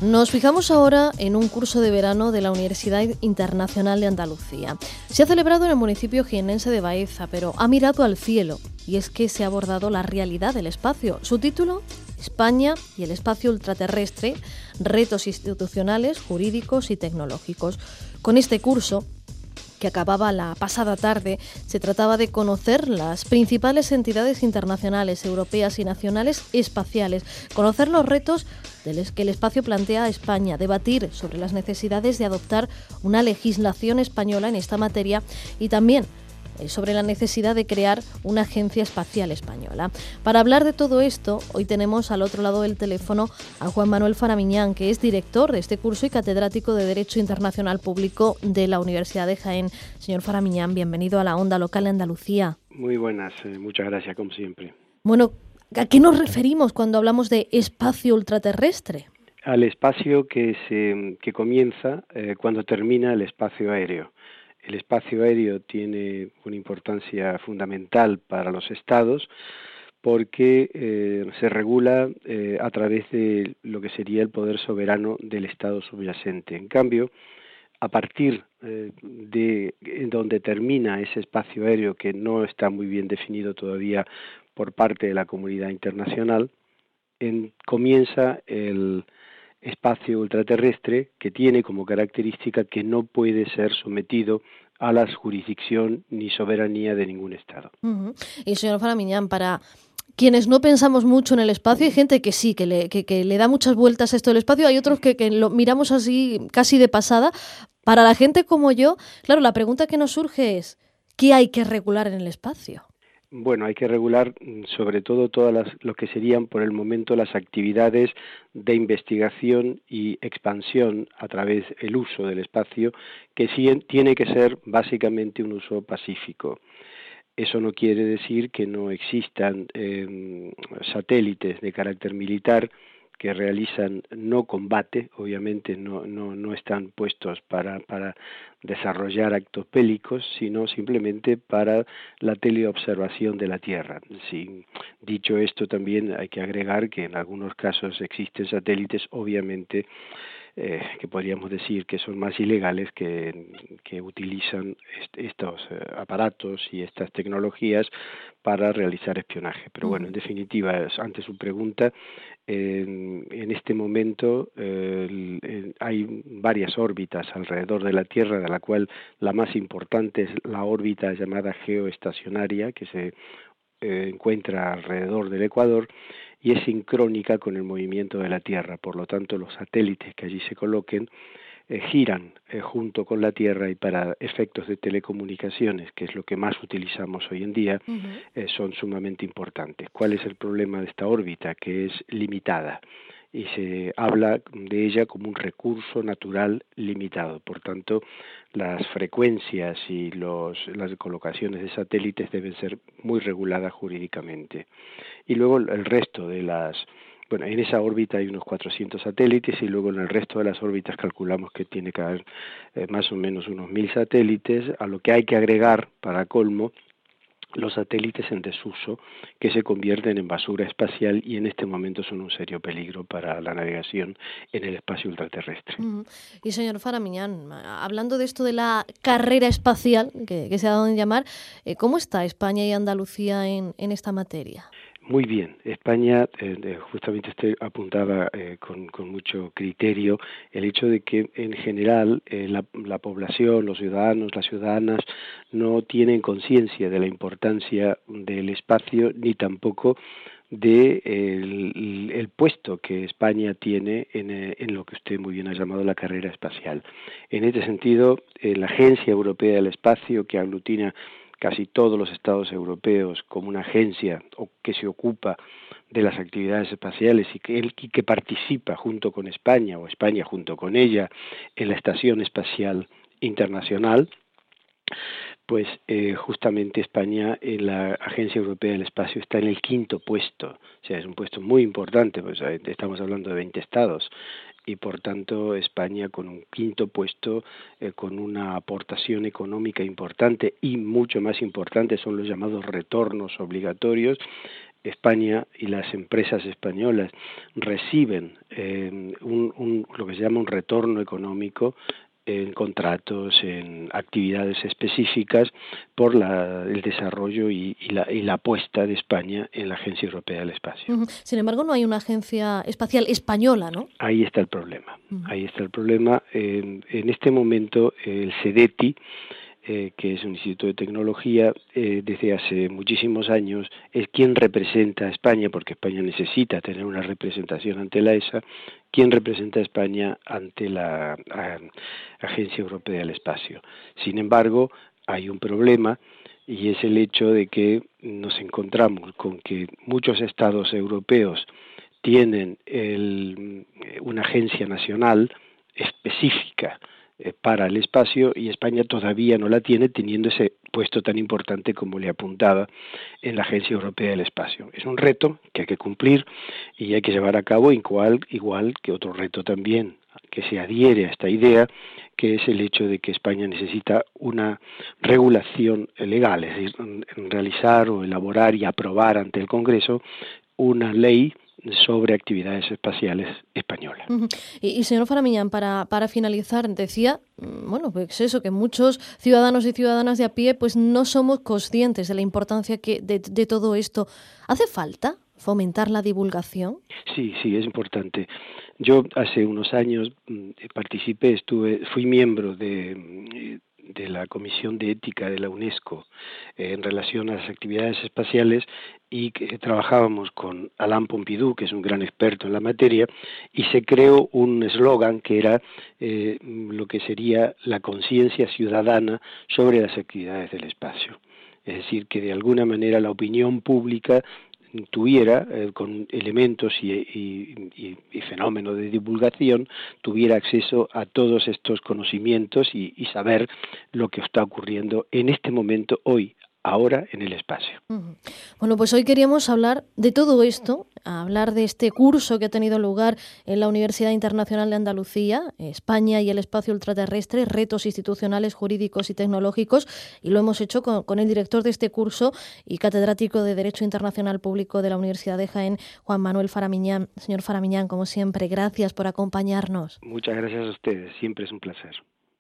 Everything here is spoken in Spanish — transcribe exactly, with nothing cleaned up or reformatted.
Nos fijamos ahora en un curso de verano de la Universidad Internacional de Andalucía. Se ha celebrado en el municipio jiennense de Baeza, pero ha mirado al cielo y es que se ha abordado la realidad del espacio. Su título: España y el espacio ultraterrestre, retos institucionales, jurídicos y tecnológicos. Con este curso, que acababa la pasada tarde, se trataba de conocer las principales entidades internacionales, europeas y nacionales espaciales, conocer los retos que el espacio plantea a España, debatir sobre las necesidades de adoptar una legislación española en esta materia y también sobre la necesidad de crear una agencia espacial española. Para hablar de todo esto, hoy tenemos al otro lado del teléfono a Juan Manuel Faramiñán, que es director de este curso y catedrático de Derecho Internacional Público de la Universidad de Jaén. Señor Faramiñán, bienvenido a la Onda Local de Andalucía. Muy buenas, eh, muchas gracias, como siempre. Bueno, ¿a qué nos referimos cuando hablamos de espacio ultraterrestre? Al espacio que, se, que comienza eh, cuando termina el espacio aéreo. El espacio aéreo tiene una importancia fundamental para los estados porque eh, se regula eh, a través de lo que sería el poder soberano del estado subyacente. En cambio, a partir eh, de donde termina ese espacio aéreo, que no está muy bien definido todavía por parte de la comunidad internacional, en, comienza el espacio ultraterrestre, que tiene como característica que no puede ser sometido a la jurisdicción ni soberanía de ningún Estado. Uh-huh. Y señor Faramiñán, para quienes no pensamos mucho en el espacio, hay gente que sí, que le, que, que le da muchas vueltas a esto del espacio, hay otros que, que lo miramos así casi de pasada. Para la gente como yo, claro, la pregunta que nos surge es, ¿qué hay que regular en el espacio? Bueno, hay que regular sobre todo todas las, lo que serían por el momento las actividades de investigación y expansión a través del uso del espacio, que sí tiene que ser básicamente un uso pacífico. Eso no quiere decir que no existan eh, satélites de carácter militar que realizan no combate, obviamente no, no, no están puestos para, para desarrollar actos bélicos, sino simplemente para la teleobservación de la Tierra. Sí, dicho esto, también hay que agregar que en algunos casos existen satélites, obviamente, Eh, que podríamos decir que son más ilegales, que, que utilizan est estos eh, aparatos y estas tecnologías para realizar espionaje. Pero bueno, en definitiva, ante su pregunta, eh, en este momento eh, el, el, hay varias órbitas alrededor de la Tierra, de la cual la más importante es la órbita llamada geoestacionaria, que se eh, encuentra alrededor del Ecuador, y es sincrónica con el movimiento de la Tierra. Por lo tanto, los satélites que allí se coloquen eh, giran eh, junto con la Tierra, y para efectos de telecomunicaciones, que es lo que más utilizamos hoy en día, uh-huh. eh, son sumamente importantes. ¿Cuál es el problema de esta órbita? Que es limitada, y se habla de ella como un recurso natural limitado. Por tanto, las frecuencias y los, las colocaciones de satélites deben ser muy reguladas jurídicamente. Y luego el resto de las... Bueno, en esa órbita hay unos cuatrocientos satélites, y luego en el resto de las órbitas calculamos que tiene que haber eh, más o menos unos mil satélites, a lo que hay que agregar, para colmo, los satélites en desuso, que se convierten en basura espacial y en este momento son un serio peligro para la navegación en el espacio ultraterrestre. Uh-huh. Y señor Faramiñán, hablando de esto de la carrera espacial, que, que se ha dado en llamar, eh, ¿cómo está España y Andalucía en, en esta materia? Muy bien. España, eh, justamente usted apuntaba eh, con, con mucho criterio el hecho de que en general eh, la, la población, los ciudadanos, las ciudadanas no tienen conciencia de la importancia del espacio, ni tampoco de el, el puesto que España tiene en, en lo que usted muy bien ha llamado la carrera espacial. En este sentido, eh, la Agencia Europea del Espacio, que aglutina casi todos los estados europeos como una agencia o que se ocupa de las actividades espaciales y que, y que participa junto con España, o España junto con ella, en la Estación Espacial Internacional, pues eh, justamente España en la Agencia Europea del Espacio está en el quinto puesto. O sea, es un puesto muy importante, pues estamos hablando de veinte estados, y por tanto España con un quinto puesto, eh, con una aportación económica importante, y mucho más importante son los llamados retornos obligatorios, España y las empresas españolas reciben eh, un, un, lo que se llama un retorno económico en contratos, en actividades específicas por la, el desarrollo y, y, la, y la apuesta de España en la Agencia Europea del Espacio. Uh-huh. Sin embargo, no hay una agencia espacial española, ¿no? Ahí está el problema. Uh-huh. Ahí está el problema. En, en este momento, el SEDETI, Eh, que es un instituto de tecnología, eh, desde hace muchísimos años es quien representa a España, porque España necesita tener una representación ante la E S A, quien representa a España ante la a, Agencia Europea del Espacio. Sin embargo, hay un problema, y es el hecho de que nos encontramos con que muchos estados europeos tienen el, una agencia nacional específica para el espacio, y España todavía no la tiene, teniendo ese puesto tan importante como le apuntaba en la Agencia Europea del Espacio. Es un reto que hay que cumplir y hay que llevar a cabo igual, igual que otro reto también que se adhiere a esta idea, que es el hecho de que España necesita una regulación legal, es decir, realizar o elaborar y aprobar ante el Congreso una ley sobre actividades espaciales españolas. Uh-huh. Y, y señor Faramiñán, para, para finalizar, decía, bueno, pues eso, que muchos ciudadanos y ciudadanas de a pie pues no somos conscientes de la importancia que de, de todo esto. ¿Hace falta fomentar la divulgación? Sí, sí, es importante. Yo hace unos años participé, estuve, fui miembro de de la Comisión de Ética de la UNESCO eh, en relación a las actividades espaciales, y que trabajábamos con Alain Pompidou, que es un gran experto en la materia, y se creó un eslogan que era eh, lo que sería la conciencia ciudadana sobre las actividades del espacio. Es decir, que de alguna manera la opinión pública tuviera, eh, con elementos y, y, y, y fenómenos de divulgación, tuviera acceso a todos estos conocimientos y, y saber lo que está ocurriendo en este momento, hoy, ahora, en el espacio. Uh-huh. Bueno, pues hoy queríamos hablar de todo esto, hablar de este curso que ha tenido lugar en la Universidad Internacional de Andalucía, España y el espacio ultraterrestre, retos institucionales, jurídicos y tecnológicos, y lo hemos hecho con, con el director de este curso y catedrático de Derecho Internacional Público de la Universidad de Jaén, Juan Manuel Faramiñán. Señor Faramiñán, como siempre, gracias por acompañarnos. Muchas gracias a ustedes, siempre es un placer.